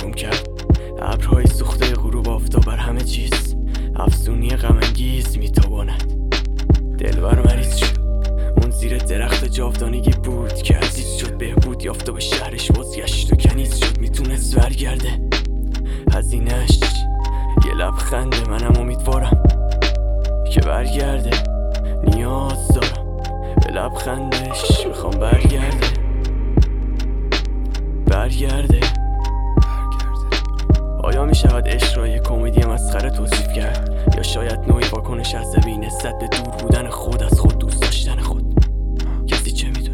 آروم کرد. ابرهای سوخته غروب آفتاب بر همه چیز افسونی غم‌انگیز میتاباند. دلبر مریض شد، اون زیر درخت جاودانگی بود که عزیز شد. بهبود یافت و به شهرش بازگشت و کنیز شد. میتونست برگرده هزینه‌اش یه لبخنده. منم امیدوارم که برگرده، نیاز دارم به لبخندش. میخوام برگرده آیا میشود عشق را یک کمدی مسخره توصیف کرد؟ یا شاید نوعی واکنش عصبی نسبت به دور بودن خود از خود، دوست داشتن خود؟ کسی چه میدونه؟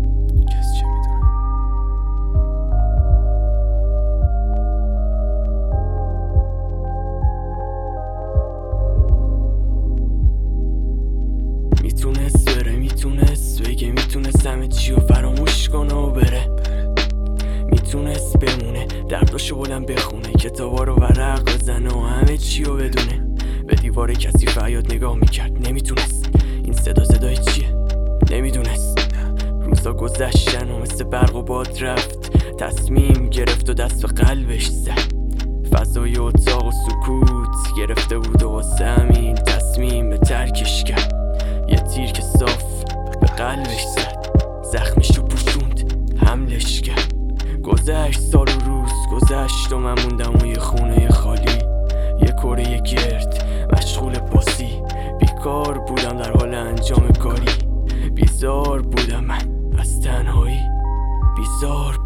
میتونست بره، میتونست بگه، میتونست همه چی رو فراموش کنه و بره. میتونست بمونه، درداشو بلند بخونه، کتابا رو ورق بزنه و همه چی رو بدونه. به دیوار کثیف حیاط نگاه میکرد، نمیتونست. این صدای چیه؟ نمیدونست. روزا گذشتن و مثل برق و باد رفت. تصمیم گرفت و دست به قلبش زد. فضای اتاق و سکوت گرفته بود و واسه همین تصمیم به ترکش کرد. یه تیر که صاف به قلبش زد، زخمش رو پوشوند، حملش کرد. گذشت سال و روز گذشت و من موندم و یه خونه خالی، یه کره گرد مشغول بازی. بیکار بودم در حال انجام کاری، بیزار بودم من از تنهایی، بیزار